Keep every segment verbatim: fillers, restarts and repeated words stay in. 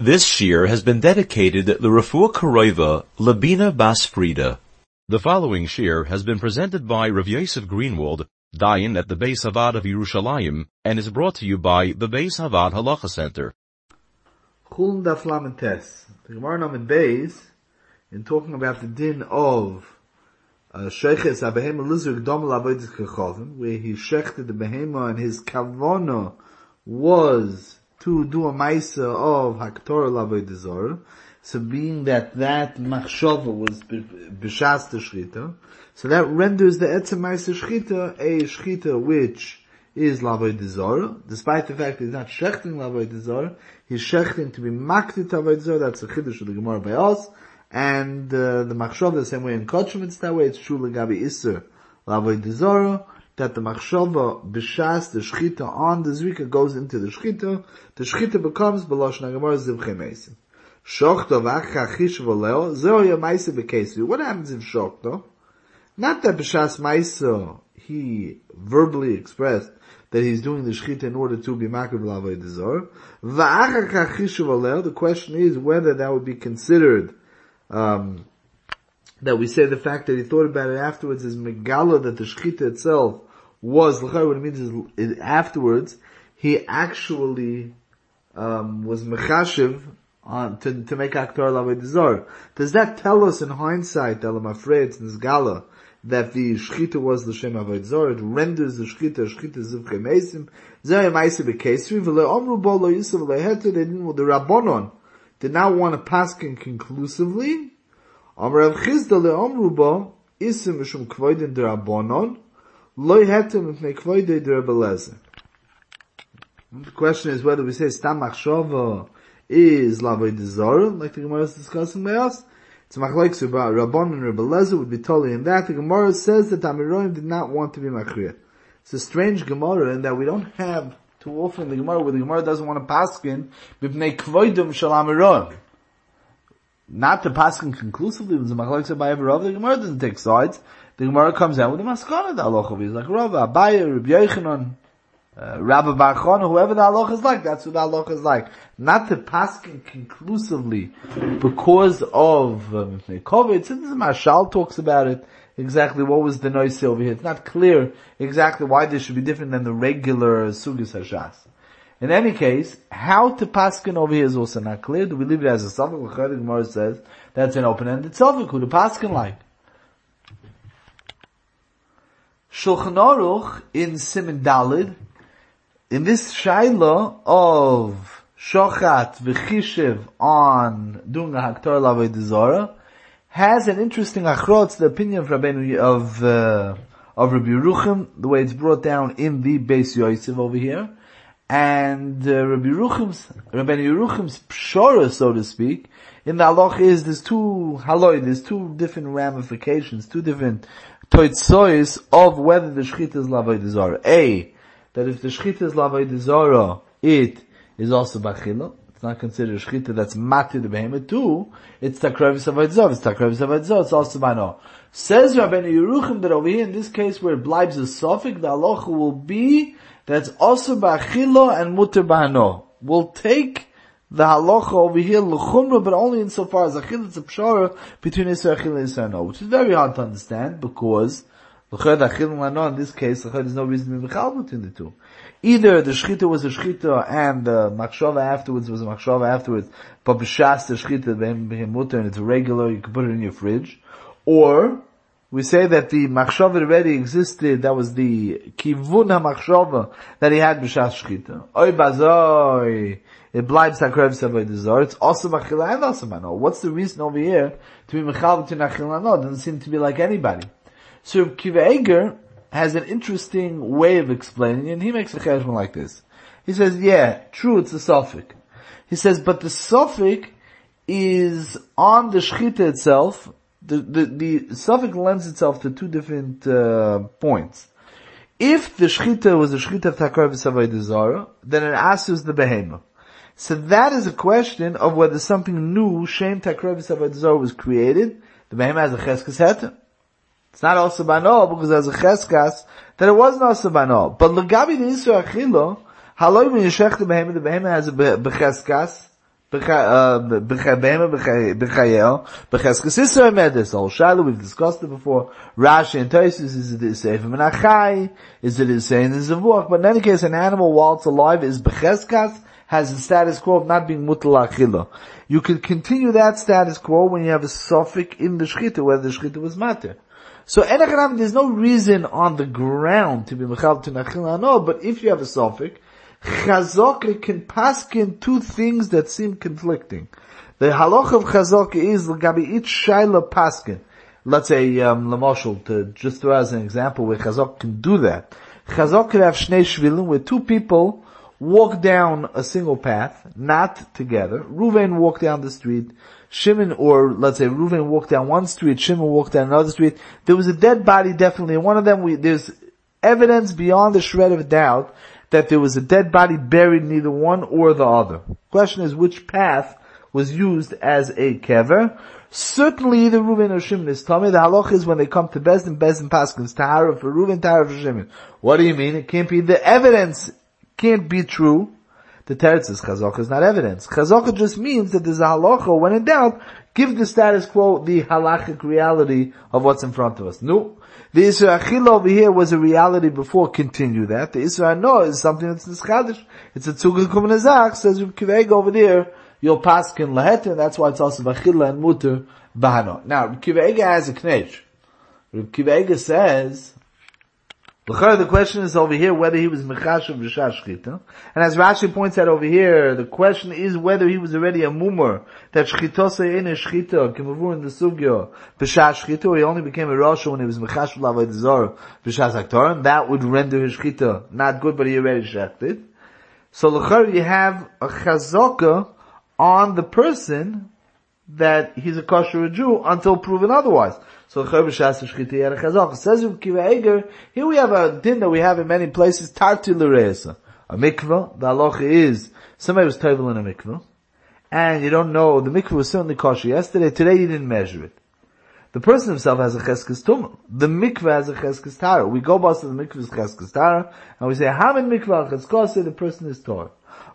This shir has been dedicated to Refuah Karova Labina Bas Frida. The following shir has been presented by Rav Yosef Greenwald, Dayan at the Beis Havad of Yerushalayim, and is brought to you by the Beis Havad Halacha Center. Chulun Daf Lamed Tes. The Gemara Lamed Beis, in talking about the din of Sheiches HaBehema Lizur Gdom L'Avodas Kechavim, where he shechted the behema and his kavona was to do a maisa of Haktorah L'Avodas Zorah. So being that that machshava was b'shas the shchita, so that renders the etzem maisa shchita a shchita which is L'Avodas Zorah, despite the fact that he's not shechting L'Avodas Zorah, he's shechting to be maktit L'Avodas Zorah. That's the chiddush of the Gemara by us. And uh, the machshava the same way in Kotchim, it's that way. It's true l'gabi iser L'Avodas Zorah, that the machshava b'shas the shchita on the zrika goes into the shchita. The shchita becomes b'loshon Gemara zivchei meisim. Shokto v'acha chish v'leo zeo yamaisa b'kesu. What happens if shokto? Not that b'shas maisa he verbally expressed that he's doing the shchita in order to be makir L'Avodas Zorah. V'acha chish v'leo. The question is whether that would be considered Um, that we say the fact that he thought about it afterwards is megala, that the shchita itself was, what it means is it, afterwards, he actually, um, was mechashiv on, to, to make Haktorah L'Avodas Zorah. Does that tell us in hindsight, Elam Afrei, in this gala, that the shchita was l'shem Avodas Zorah? It renders the shchita, shchita zivchei meisim, zeh meisim b'kesri, v'le omru bo lo yisrav leheter, they didn't, the Rabbonon did not want to paskin conclusively. Amar Rav Chizda le'omru bo isim mishum kvoidin d'Rabbanon lo hetem mipnei kvoidin d'Rabbi Eliezer. The question is whether we say stam machshava is L'Avodas Zorah, like the Gemara is discussing by us. It's machlokes about Rabbanon and Rabbi Eliezer would be totally in that. The Gemara says that Amiroim did not want to be machriya. It's a strange Gemara in that we don't have too often the Gemara, where the Gemara doesn't want to paskin b'pnei kvoidum shel amiroim. Not to paskin conclusively, when the machlokes by every Rav, the Gemara doesn't take sides. The Gemara comes out with a maskana, the halacha is like Rav, Abaye, Rabbi Yochanan, uh, Rabbi Bar Chana, whoever the halacha is like, that's what the halacha is like. Not to paskin conclusively because of um, COVID. Since the Mashal talks about it, exactly what was the noise over here. It's not clear exactly why this should be different than the regular Sugis Hashas. In any case, how to paskin over here is also not clear. Do we leave it as a suffix? The Gemara says that's an open-ended suffix. Who to paskin like? Shulchan Aruch in Siman Dalid, in this shaila of shochat v'chishiv on doing a Haktorah L'Avodas Zorah, has an interesting achrot, the opinion of Rabbeinu, of, uh, of Rabbi Yeruchim, the way it's brought down in the Beis Yosef over here. And, uh, Rabbi Yeruchim's, Rabbeinu Yeruchim's pshora, so to speak, in the halach is, there's two haloi, there's two different ramifications, two different toitzois of whether the shchita is L'Avodas Zorah. A, that if the shchita is L'Avodas Zorah, it is also bachila. Not considered shchita that's mati the behemoth. Two, it's takravis avodas zorah. It's takravis avodas zorah. It's also bano. Says Rabbeinu Yeruchim that over here in this case where it blibes a suffix, the halacha will be that's also ba'achilo and muter b'hano. We'll take the halacha over here l'chumra, but only insofar as achil it's a pshara between Isra achil and Isra no, which is very hard to understand because l'chad achil and lano in this case l'chad there's no reason to be mechal between the two. Either the shchita was a shchita and the machshava afterwards was a machshava afterwards, but b'shas the shchita became mutter and it's regular, you can put it in your fridge. Or, we say that the machshava already existed, that was the kivun ha-machshava that he had b'shas shchita. Oy bazoi, it blibes hakrev Avodas Zorah, it's also machila and also mano. What's the reason over here to be mechal between achil and no? It doesn't seem to be like anybody. So Kiva Eger has an interesting way of explaining, and he makes a cheshbon like this. He says, yeah, true, it's a suffix. He says, but the suffix is on the shchita itself. The, the, the suffix lends itself to two different, uh, points. If the shchita was a shchita of takravis Avodas Zorah, then it asks the behema. So that is a question of whether something new, shem takravis Avodas Zorah, was created. The behema has a cheskes heter. It's not also bano because there's a cheskas that it wasn't also bano. But l'gabi the Isra Achilo, haloi when you shech the behema, the behema has a becheskas, B'chayel, b'cheskes Yisrael medis. All Shiloh, we've discussed it before. Rashi and Tosfos, is it the Sefer Menachai? Is it the saying the Zavuach? But in any case, an animal while it's alive is b'cheskas, has the status quo of not being mutal achila. You can continue that status quo when you have a suffix in the shchita, whether the shchita was matter. So, there's no reason on the ground to be mechal to nachila, no, but if you have a suffix, Chazaka can paskin two things that seem conflicting. The halacha of Chazaka is l'gabi each shaila paskin. Let's say, um, l'moshel, to just throw as an example where Chazaka can do that. Chazaka could have shnei shvilim, where two people walk down a single path, not together. Reuven walked down the street, Shimon, or let's say Reuven walked down one street, Shimon walked down another street. There was a dead body definitely, and one of them, we, there's evidence beyond the shred of doubt that there was a dead body buried in either one or the other. Question is, which path was used as a kever? Certainly either Reuven or Shimon is Tomei. The halach is when they come to Bezdin, Bezdin Paskins, Tahara for Reuven, Tahara for Shimon. What do you mean? It can't be, the evidence can't be true. The teretz is Chazaka is not evidence. Chazaka just means that there's a halacha, when in doubt, give the status quo the halachic reality of what's in front of us. No. The Isra Achila over here was a reality before, continue that. The Isra No is something that's nischadish. It's a tzugel kumenazach, says Reb Kiva over there, you'll paskin laheter, that's why it's also b'achila and muter b'hano. Now, Reb Kiva has a knech. Reb Kiva says, the question is over here whether he was mechashav b'shas shchita, and as Rashi points out over here, the question is whether he was already a mumar that shchitosay in a shchita kemavur in the sugya b'shas shchita, or he only became a rasha when he was mechashav l'avodah zarah b'shas haktorah, and that would render his shchita not good, but he already shechted. So l'char you have a chazaka on the person that he's a kosher Jew until proven otherwise. So says Reb Kiva Eger, here we have a din that we have in many places, tarti l'reisa. A mikvah, the halacha is, somebody was tovel in a mikvah, and you don't know, the mikvah was certainly kosher yesterday, today you didn't measure it. The person himself has a cheskes tumah. The mikvah has a cheskes tara. We go back to the mikvah's cheskes tara, and we say, hamin mikvah cheskos, the person is torah.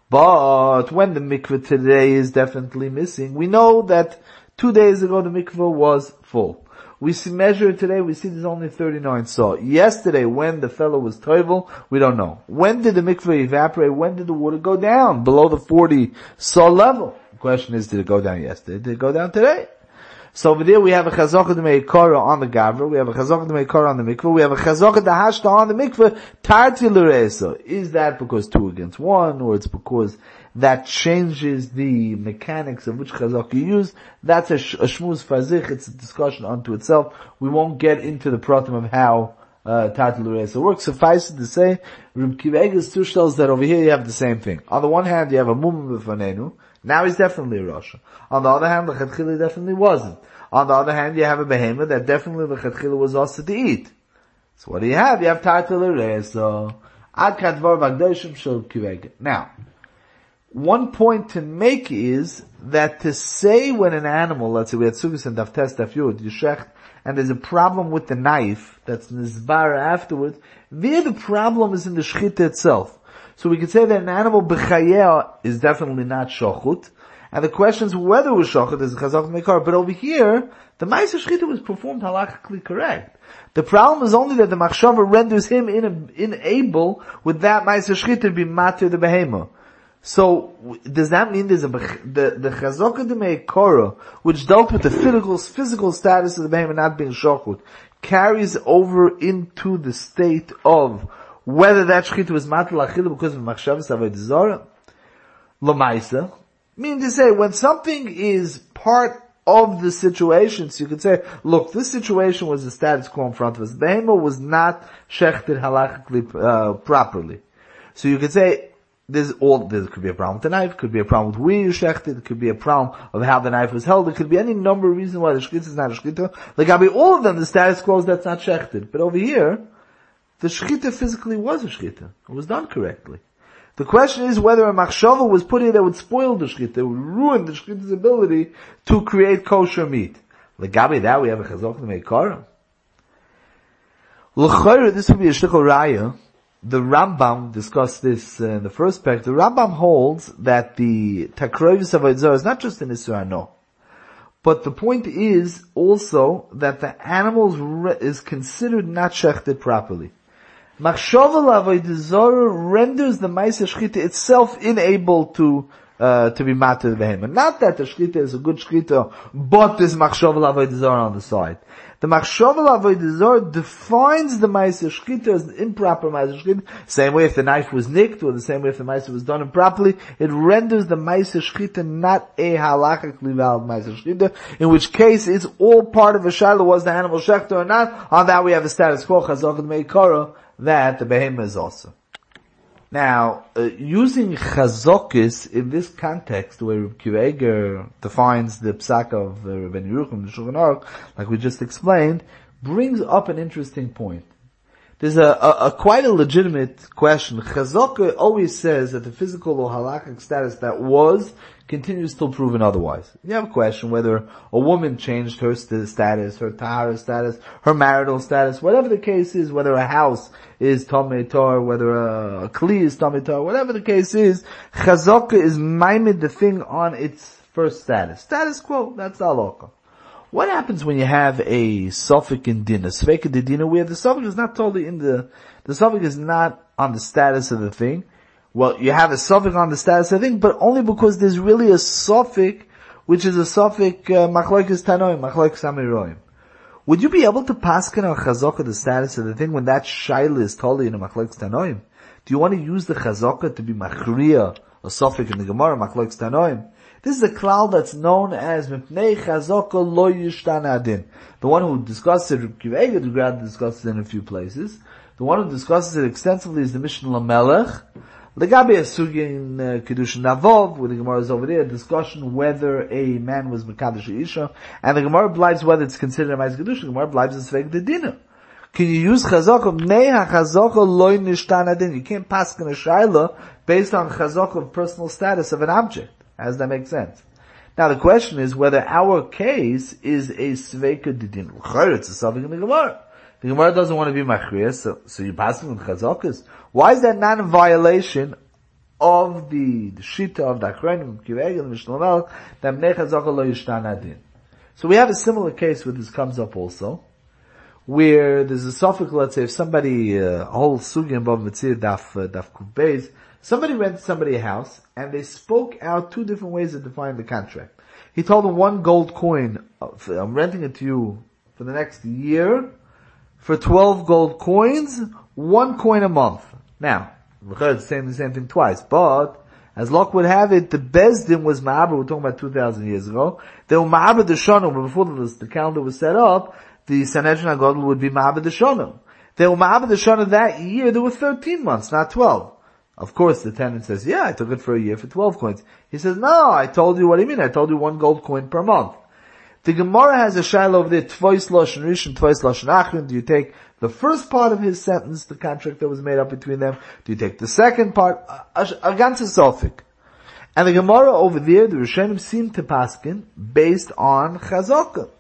But when the mikvah today is definitely missing, we know that two days ago the mikvah was full. We see, measure it today, we see there's only thirty-nine saw. Yesterday, when the fellow was toivel, we don't know. When did the mikvah evaporate? When did the water go down? Below the forty saw level. The question is, did it go down yesterday? Did it go down today? So over there we have a chazaka de meikara on the gavra, we have a chazaka de meikara on the mikvah, we have a chazaka de hashta on the mikvah, tarti l'reisa. Is that because two against one, or it's because that changes the mechanics of which chazaka you use? That's a, sh- a shmuz fazich, it's a discussion unto itself. We won't get into the pratim of how uh, tarti l'reisa works. Suffice it to say, Reb Kiva Eger's two tells that over here you have the same thing. On the one hand, you have a mum b'fanenu. Now he's definitely a Rasha. On the other hand, the Chetchila definitely wasn't. On the other hand, you have a behemoth that definitely the Chetchila was also to eat. So what do you have? You have Tartel Reso. Ad Kadvar Vagdoshim Shel Kiveg. Now, one point to make is that to say when an animal, let's say we had Sugis and Daftes Dafyud, Yushecht, and there's a problem with the knife, that's Nizbar afterwards, there the problem is in the Shchita itself. So we could say that an animal b'chayeh is definitely not shachut, and the question is whether it was shachut is chazak meikar. But over here, the ma'aser shchita was performed halachically correct. The problem is only that the machshava renders him in, unable with that ma'aser shchita to be matir the behema. So does that mean there's a the the chazak de meikara, which dealt with the physical physical status of the behema not being shachut, carries over into the state of whether that shchita was matal achila because of machshavas avodah zarah, l'maisa, meaning to say, when something is part of the situation, so you could say, look, this situation was the status quo in front of us. Behema was not shechted halachically, uh, properly. So you could say, there's all, there could be a problem with the knife, could be a problem with where you shechted, it could be a problem of how the knife was held, it could be any number of reasons why the shchita is not a shchita. Like, I mean, all of them, the status quo is that's not shechted. But over here, the shchita physically was a shchita. It was done correctly. The question is whether a machshava was put in that would spoil the shchita, would ruin the shchita's ability to create kosher meat. Legabi that we have a chazok meikara. L'chayr, this would be a shtichel raya, the Rambam discussed this uh, in the first pack. The Rambam holds that the Takrovis of Avodah Zarah is not just an Isur Hano. But the point is also that the animal re- is considered not shechted properly. Machshava l'Avodah Zarah renders the Ma'aseh Shechita itself unable to uh, to be matter the behemoth. Not that the Shechita is a good Shechita, but there's Machshava l'Avodah Zarah on the side. The Machshava l'Avodah Zarah defines the Ma'aseh Shechita as the improper Ma'aseh Shechita. Same way if the knife was nicked, or the same way if the Ma'aseh was done improperly, it renders the Ma'aseh Shechita not a halachically valid Ma'aseh Shechita, in which case it's all part of a shayla, was the animal shechta or not. On that we have a status quo, chazak meikara, that the behemoth is also. Now, uh, using chazokis in this context, where Reb Kiva Eger defines the psak of uh, Rabbeinu Yerucham, the Shulchan Aruch, like we just explained, brings up an interesting point. There's a, a, a quite a legitimate question. Chazaka always says that the physical or halakhic status that was continues till proven otherwise. You have a question whether a woman changed her st- status, her tahara status, her marital status, whatever the case is, whether a house is Tomei Tor, whether a, a Kli is Tomei Tor, whatever the case is, Chazaka is maimed the thing on its first status. Status quo, that's halakha. What happens when you have a suffix in din, a sveka de dina, where the suffix is not totally in the, the suffix is not on the status of the thing? Well, you have a suffix on the status of the thing, but only because there's really a suffix, which is a suffix, uh, machlokes tanoim, machlokes amiroim. Would you be able to paskin on chazaka the status of the thing when that shaila is totally in a machlokes tanoim? Do you want to use the chazaka to be machriya, a suffix in the Gemara, machlokes tanoim? This is a klal that's known as Mipnei Chazaka Lo Yishtan Adin. The one who discusses it, Reb Kiva Eger discusses it in a few places. The one who discusses it extensively is the Mishnah Lamelech. Legabe Asugi in uh, Kedushin Navov, where the Gemara is over there, a discussion whether a man was Mekadosh Isha, and the Gemara believes whether it's considered a Ma'aseh Kedushin. The Gemara believes it's Svek the Dinner. Can you use Chazaka? Mipnei Chazaka Lo Yishtan Adin. You can't pass in a shayla based on Chazaka of personal status of an object. How does that make sense? Now the question is whether our case is a sveika didin. It's a suffix in the Gemara. The Gemara doesn't want to be machriya, so, so you're passing with chazakas. Why is that not in violation of the, the shita of the Achronim, Kiva Eger, the Mishnah Lamelech, that mnei chazaka lo yishtan adin? So we have a similar case where this comes up also, where there's a suffix, let's say, if somebody, uh, a whole sugi above Mitzir, daf, uh, daf kuf beis, somebody rented somebody a house, and they spoke out two different ways of defining the contract. He told them one gold coin, I'm renting it to you for the next year, for twelve gold coins, one coin a month. Now, it's saying the same thing twice, but, as luck would have it, the Bezdin was Ma'aber, we're talking about two thousand years ago, they were Ma'aber the Shonim, but before the, the calendar was set up, the Sanhedrin HaGadol would be Ma'aber the Shonim. They were Ma'aber the Shonim that year, there were thirteen months, not twelve. Of course, the tenant says, yeah, I took it for a year for twelve coins. He says, no, I told you, what do you mean? I told you one gold coin per month. The Gemara has a shaila over there, Tvois Lashon Rishon, Tvois Lashon Achron. Do you take the first part of his sentence, the contract that was made up between them? Do you take the second part? A ganze suffix. And the Gemara over there, the Rishonim seem to paskin based on Chazaka.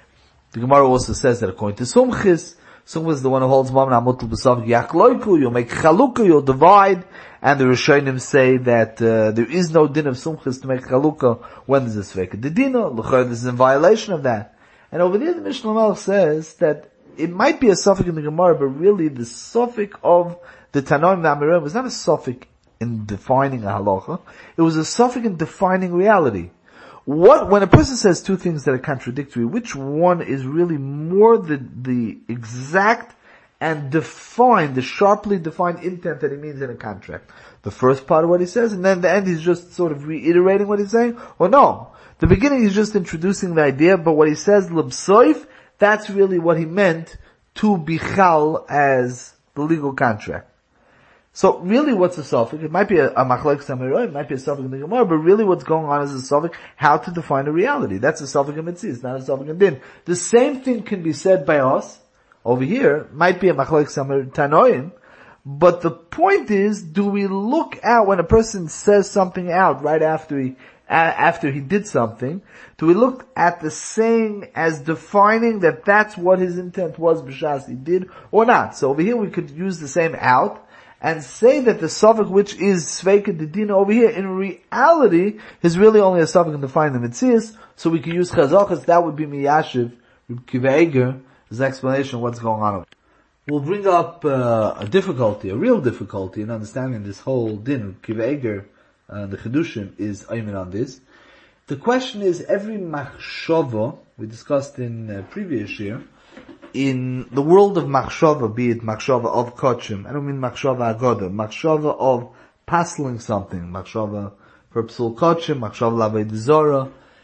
The Gemara also says that according to Sumchis, Sumchis is the one who holds Mam Namutul B'Savik Yachloiku, you'll make Chalukah, you'll divide, and the Rishonim say that uh, there is no din of Sumchis to make Chalukah when there's a Sveka. The din, L'chor, this is in violation of that. And over there the Mishnah Lamelech says that it might be a suffix in the Gemara, but really the suffix of the Tanoim Namirim was not a suffix in defining a halacha, it was a suffix in defining reality. What, when a person says two things that are contradictory, which one is really more the, the exact and defined, the sharply defined intent that he means in a contract? The first part of what he says, and then the end he's just sort of reiterating what he's saying? Or no, the beginning he's just introducing the idea, but what he says, l'bsoif, that's really what he meant to bichal as the legal contract. So really what's a suffix? It might be a, a machlokes amiroim, it might be a suffix in the Gemara, but really what's going on is a suffix, how to define a reality. That's a suffix in Mitzvah, it's not a suffix in Din. The same thing can be said by us, over here, might be a machlokes amiroim, but the point is, do we look at when a person says something out right after he, a, after he did something, do we look at the saying as defining that that's what his intent was b'shas he did, or not? So over here we could use the same out, and say that the suffix which is Sveika Dedina over here, in reality, is really only a suffix to find the Metzias, so we can use Chazachas, that would be Miyashiv, Kiva Eger, his explanation of what's going on. We'll bring up uh, a difficulty, a real difficulty in understanding this whole din. Kiva Eger, uh, the Chedushim, is aimin on this. The question is, every machshava, we discussed in uh, previous year, in the world of machshava, be it machshava of kochim, I don't mean machshava agoda, machshava of pasling something, machshava for psul kochim, machshava laved zora.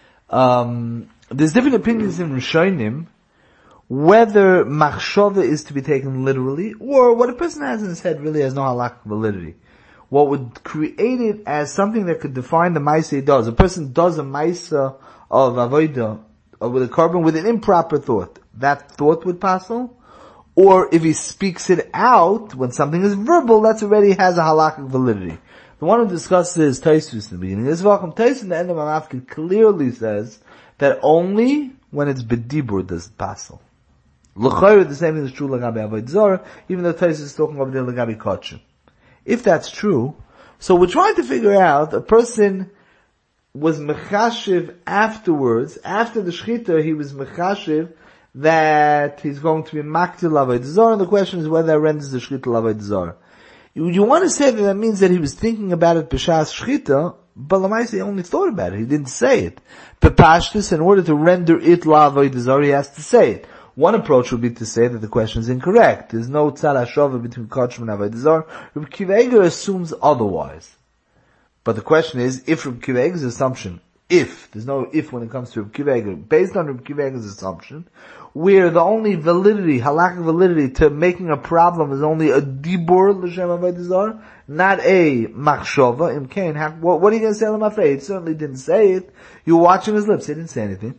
Um, there's different opinions in Rishonim, whether machshava is to be taken literally, or what a person has in his head really has no halakhic validity. What would create it as something that could define the maisa he does. A person does a maisa of avodah, or with a carbon, with an improper thought. That thought would passel. Or if he speaks it out, when something is verbal, that already has a halakhic validity. The one who discusses Taisus in the beginning, this welcome Taisus in the end of Mamafkin clearly says that only when it's bedibur does it passel. L'chayr, the same thing is true l'gabi avodah zara, even though Taisus is talking about the l'gabi kochim. If that's true, so we're trying to figure out, a person was mechashiv afterwards, after the shchita, he was mechashiv that he's going to be maktil avodah zara, and the question is whether that renders the shchita avodah zara. You, you want to say that that means that he was thinking about it b'shas shchita, but l'maisa he only thought about it, he didn't say it. Bepashtus, in order to render it avodah zara, he has to say it. One approach would be to say that the question is incorrect. There's no tzad hashava between kochim and avodah zara. Reb Kiva Eger assumes otherwise. But the question is, if Reb Kiva Eger's assumption, if, there's no if when it comes to Reb Kiva Eger, based on Reb Kiva Eger's assumption, where the only validity, halakhic validity to making a problem is only a dibur l'shem avodah zara, not a machshava, im kain, what, what are you going to say, I'm afraid? He certainly didn't say it. You were watching his lips, he didn't say anything.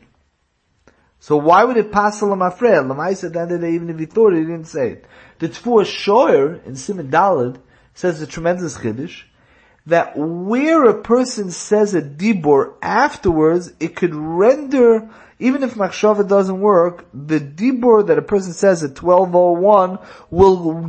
So why would it pass on Afreya? Lamaisa at the end of the day, even if he thought it, he didn't say it. The Tfuah Shoyer in Siman Daled says a tremendous chiddush that where a person says a dibur afterwards, it could render, even if machshava doesn't work, the dibur that a person says at twelve oh one will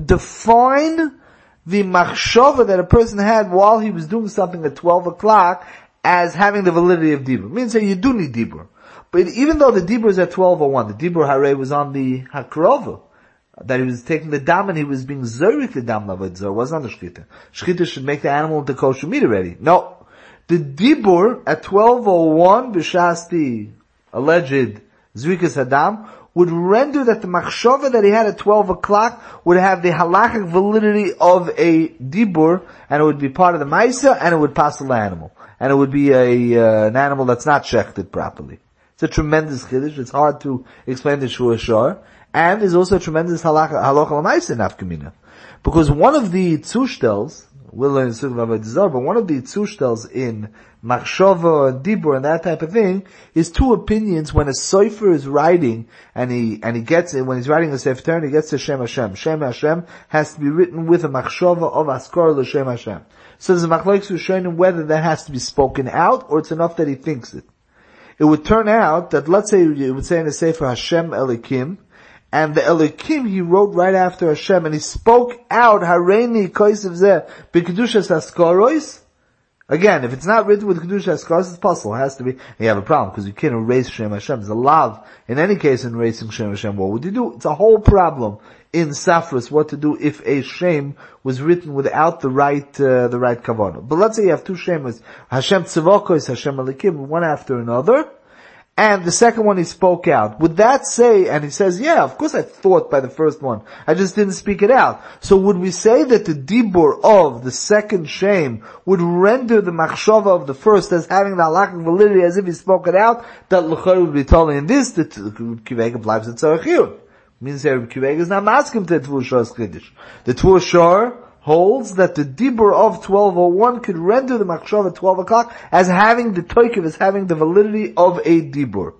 define the machshava that a person had while he was doing something at twelve o'clock as having the validity of dibur. It means that you do need dibur. But even though the dibur is at twelve oh one, the dibur hare was on the hakrova, that he was taking the dam and he was being zorik the dam avodah zara, wasn't on the shchita. Shchita should make the animal into kosher meat already. No. The dibur at twelve oh one, b'shas the alleged zrikas hadam, would render that the machshava that he had at twelve o'clock would have the halachic validity of a dibur, and it would be part of the maisa, and it would pass the animal. And it would be a, uh, an animal that's not shechted properly. It's a tremendous chiddush. It's hard to explain the Shua Shar. And there's also a tremendous halacha l'maisa in Afkamina. Because one of the tzushtel's, we'll learn in Sugh Avodah Zara, but one of the tzushtel's in Machshava and Dibur and that type of thing is two opinions when a sofer is writing and he, and he gets it, when he's writing a Sefer Torah, he gets to Shem Hashem. Shem Hashem has to be written with a Machshava of Askar l'Shem Hashem. So there's a machlokes Rishonim whether that has to be spoken out or it's enough that he thinks it. It would turn out that, let's say, it would say in the Sefer Hashem Elikim, and the Elikim he wrote right after Hashem, and he spoke out, Hareini Koisev Zeh, B'Kedushas Askarois. Again, if it's not written with Kedushas Askarois, it's possible, it has to be. And you have a problem, because you can't erase Shem Hashem. There's a lav, in any case, in erasing Shem Hashem. What would you do? It's a whole problem in Safras, what to do if a Shem was written without the right, uh, the right kavanah. But let's say you have two Shemas, Hashem Tzivokos, Hashem Elikim, one after another, and the second one he spoke out. Would that say, and he says, yeah, of course I thought by the first one, I just didn't speak it out. So would we say that the dibur of the second Shem would render the machshava of the first as having the halakhic validity as if he spoke it out? That l'chor would be told in this, that Kiva Eger bleibt at tzarechiyut. Means that Kiva Eger is not masking to the Tfuah Shor's chiddush. The Tfuah Shor holds that the dibur of twelve oh one could render the machshava at twelve o'clock as having the toikiv, as having the validity of a dibur.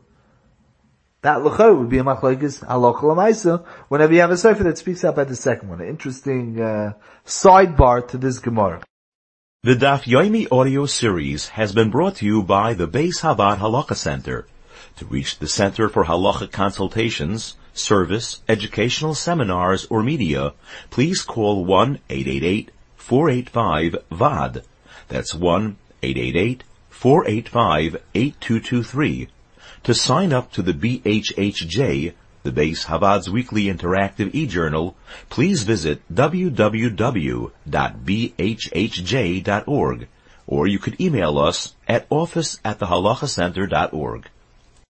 That l'chor would be a machlokes halacha l'maisa whenever you have a sefer that speaks out by the second one. An interesting uh, sidebar to this Gemara. The Daf Yomi audio series has been brought to you by the Beis Havad Halacha Center. To reach the Center for Halacha consultations, service, educational seminars, or media, please call one eight eight eight, four eight five, V A D. That's one eight eight eight, four eight five, eight two two three. To sign up to the B H H J, the Beis Havad's weekly interactive e-journal, please visit w w w dot b h h j dot org, or you could email us at office at the halacha center dot org.